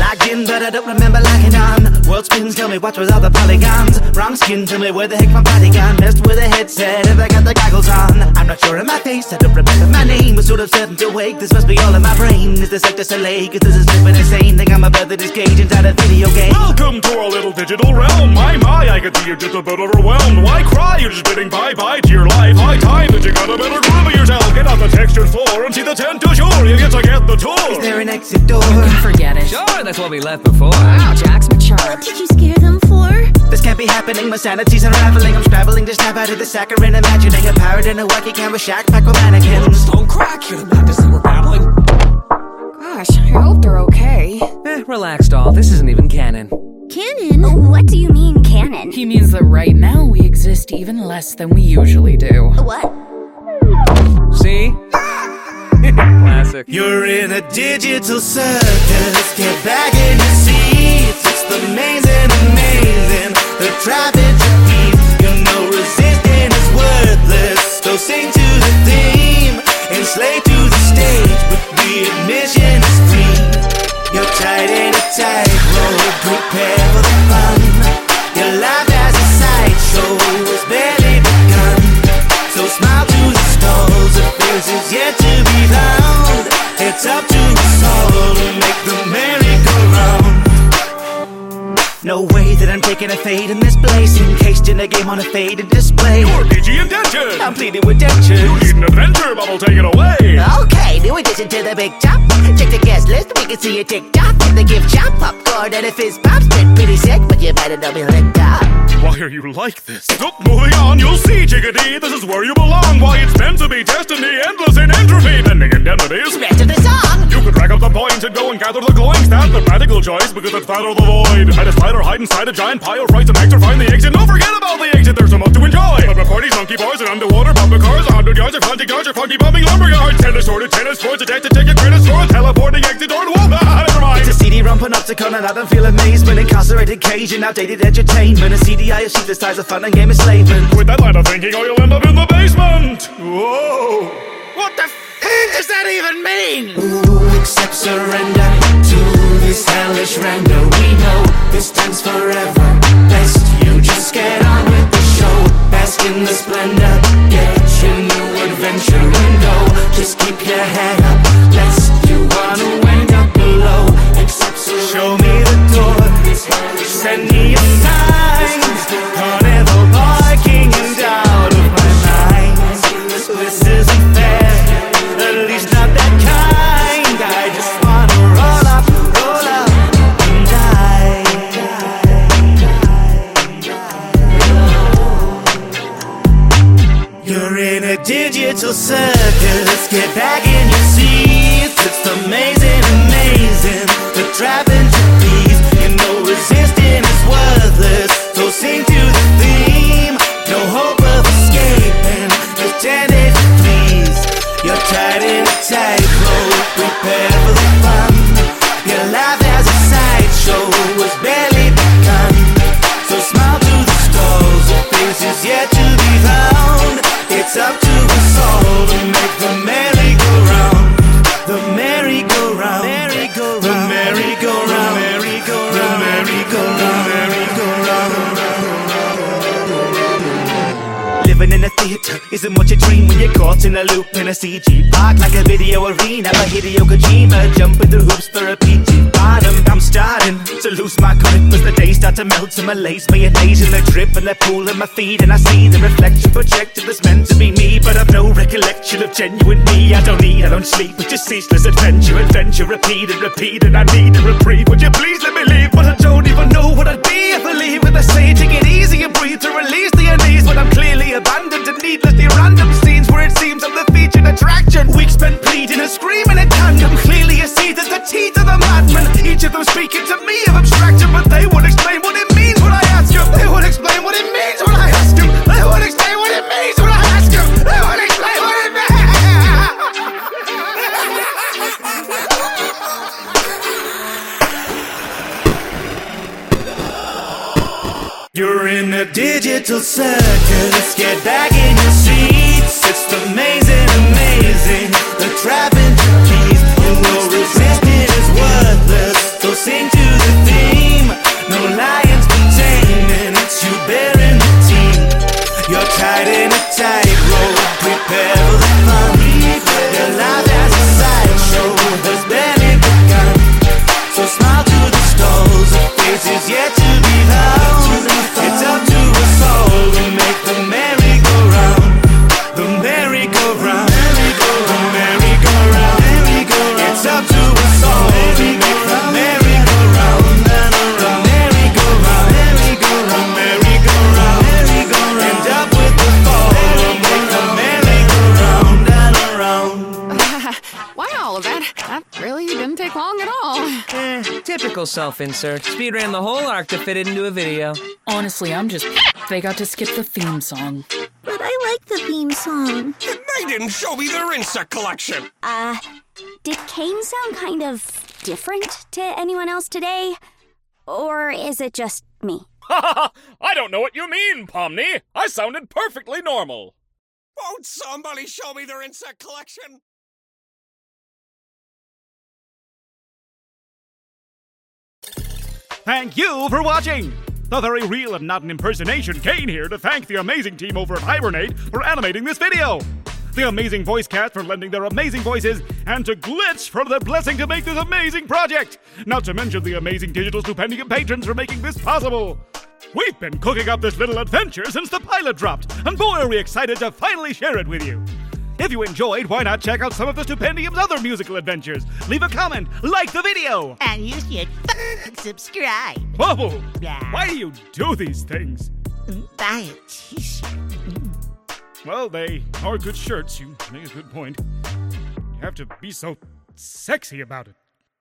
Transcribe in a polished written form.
logged in, but I don't remember logging on. World spins, tell me what's with all the polygons. Wrong skin, tell me where the heck my body gone. Messed with a headset if I got the goggles on. I'm not sure of my face, I don't remember my name. Was sort of certain to wake, this must be all in my brain. Is this Sector Soleil, cause this is flippin' insane. Think I'm about to discage inside a video game. Welcome to our little digital realm. My, I can see you're just a bit overwhelmed. Why cry? You're just bidding bye-bye to your life. High time that you got a better groove of yourself. Get on the textured floor and see the tent to shore. You get to get the tour. Is there an exit door? Forget it. Sure, that's what we left before. Wow, Jack's mature. What did you scare them for? This can't be happening, my sanity's unraveling. I'm scrabbling to snap out of the saccharine, imagining a pirate in a wacky camera shack packed with mannequins. Don't crack, you're not to see we're babbling. Gosh, I hope they're okay. Relax, doll, this isn't even canon. Canon? What do you mean, canon? He means that right now we exist even less than we usually do. What? See? Classic. You're in a digital circus, get back in your seats. It's the amazing, amazing, the traffic beat. You know resisting is worthless, so sing to the theme and slay to the stage, but the admission is free. You're tight in a tightrope, prepare for the fun. Your life as a sideshow has barely begun, so smile to the stalls, the faces yet to be found. It's up to us all to make the merry-go-round. No way that I'm taking a fade in this place, encased in a game on a faded display. Your DG intention. I'm pleading with dentures. You need an adventure, bubble, take it away. Okay, new addition to the big top. Check the guest list, we can see a TikTok. The gift shop, popcorn and a fizz pop. Spit pretty sick, but you better not be licked up. Why are you like this? Look, moving on, you'll see, Chickadee. This is where you belong. Why it's meant to be destiny, endless in entropy, pending indemnities. Rest of the song. You could rack up the points and go and gather the coins. That's the practical choice, because it's that or the void. Hide a spider, hide inside a giant pile of rice and nectar, find the exit. Don't forget about the exit, there's so much to enjoy. But parties, monkey bars, and underwater bumper cars. 100 yards of hunting yards, or funky bumping lumberyards. Tennis sorted tennis courts, a deck to take a credit store. Teleporting exit door to whoop, never mind. It's a CD-ROM panopticon and I don't feel amazement. Incarcerated cage and outdated entertainment. A CDI of sheetless ties of fun and game enslavement. With that line of thinking, or you'll end up in the basement. Whoa. What the does that even mean? Who accepts surrender to this hellish render? We know this time's forever. Best you just get on with the show. Bask in the splendor, get your new adventure and go. Just keep your head up, lest you wanna end up below. Accept surrender. Show me the door, send me a sign. Carnival barking and out of my mind. This isn't fair, at least not that kind. I just wanna roll up and die. You're in a digital circus, get back in your seats. It's amazing, amazing, the trapping trapeze. You know resisting is worthless, so sing to the theme. No hope of escaping, pretending to please. You're tied in a tightrope, prepare for the fun. Your life as a sideshow was barely begun, so smile to the stalls, the faces yet to be found. It's up to us all to make the merry-go-round. The merry-go-round, merry-go-round, the merry-go-round, merry-go-round, merry-go-round, merry-go-round. Living in a theater isn't what you dream when you're caught in a loop in a CG park, like a video arena by Hideo Kojima, jumping through hoops for a PG bottom. I'm starting to lose my grip as the days start to melt to malaise. Mayonnaise in the drip and the pool in my feet, and I see the reflection projected that's meant to be me, but I've no recollection of genuine me. I don't eat, I don't sleep, it's just ceaseless adventure, adventure, repeat and repeat, and I need a reprieve. Would you please let me leave? But I don't even know what I'd be if I leave. When I say take it easy and breathe to release the unease, when I'm clearly abandoned and needlessly random scenes where it seems I'm the featured attraction. Weeks spent pleading and screaming in tandem. Clearly you see that the teeth of the madman, each of them speaking to me of abstraction, but they won't explain what it means when I ask them. They won't explain what it means when I ask them. They won't explain what it means when I ask them. They won't explain what it means. You're in a digital circus, get back in your seats. It's amazing, amazing, the trapping trapeze. You know resisting is worthless, so sing to That really didn't take long at all. Typical self-insert. Speed ran the whole arc to fit it into a video. Honestly, I'm just they got to skip the theme song. But I like the theme song. They didn't show me their insect collection. Did Kane sound kind of different to anyone else today? Or is it just me? I don't know what you mean, Pomni. I sounded perfectly normal. Won't somebody show me their insect collection? Thank you for watching! The very real and not an impersonation Kane here to thank the amazing team over at Hibernate for animating this video. The amazing voice cast for lending their amazing voices, and to Glitch for their blessing to make this amazing project. Not to mention the amazing Digital Stupendium patrons for making this possible. We've been cooking up this little adventure since the pilot dropped, and boy are we excited to finally share it with you. If you enjoyed, why not check out some of the Stupendium's other musical adventures? Leave a comment, like the video! And you should subscribe. Whoa! Yeah. Why do you do these things? Buy a t-shirt. Well, they are good shirts. You make a good point. You have to be so sexy about it.